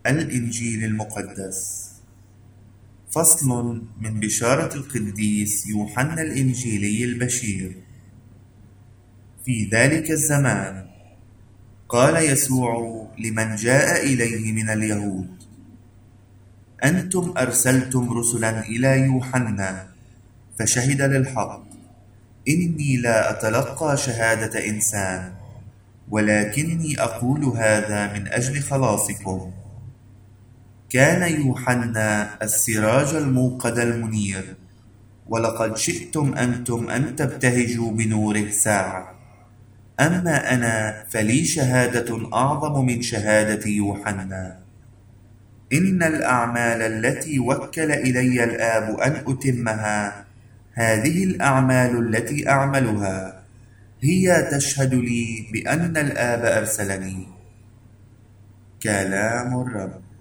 الإنجيل المقدس. فصل من بشارة القديس يوحنا الإنجيلي البشير. في ذلك الزمان قال يسوع لمن جاء إليه من اليهود: أنتم أرسلتم رسلا إلى يوحنا فشهد للحق. إني لا أتلقى شهادة إنسان، ولكني أقول هذا من أجل خلاصكم. كان يوحنا السراج الموقد المنير، ولقد شئتم أنتم أن تبتهجوا بنوره ساعة. أما أنا فلي شهادة أعظم من شهادة يوحنا، إن الأعمال التي وكل إلي الآب أن أتمها، هذه الأعمال التي أعملها هي تشهد لي بأن الآب أرسلني. كلام الرب.